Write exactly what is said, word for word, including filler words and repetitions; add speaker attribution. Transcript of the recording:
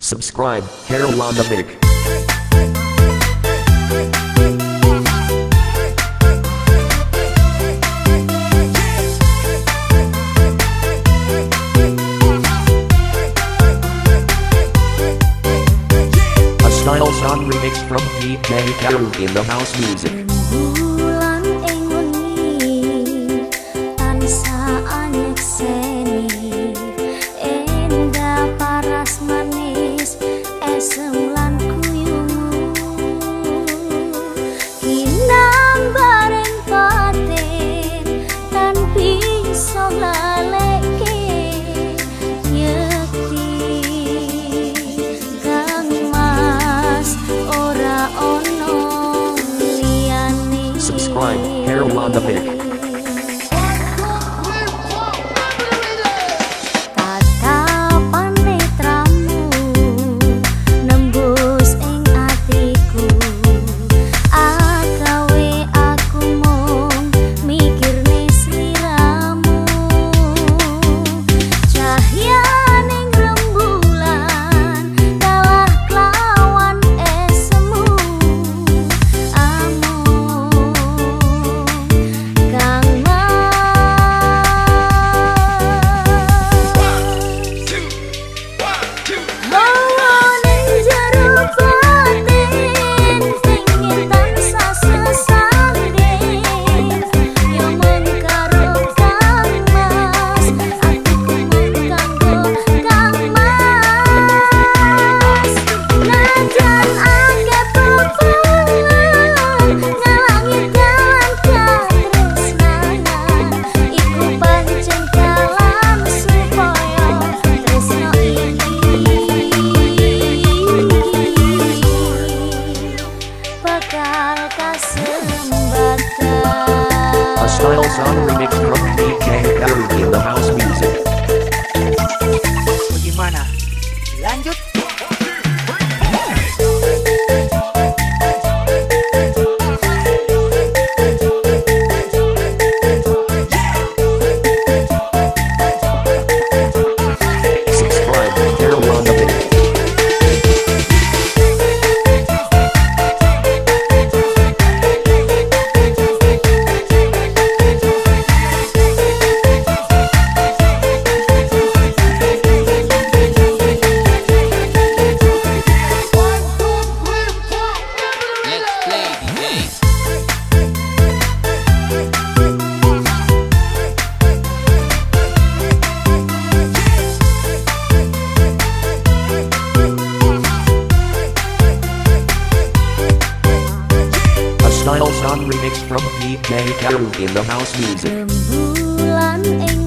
Speaker 1: Subscribe, Carol on the mic. A style song remix from D J Carol in the house music.
Speaker 2: Bulan ing wengi tansah anyekseni endah paras manis esem lan kuyumu kinang bareng paten tan bisa ngaleke yekti kang mas ora ono liyane.
Speaker 1: Subscribe, Carol on the mic. A style song remix from D J Carol in the house music.
Speaker 3: Bagaimana? Lanjut.
Speaker 1: Subscribe, Carol on the mic. Style song remix from D J Carol in the house music.
Speaker 2: Rembulan ing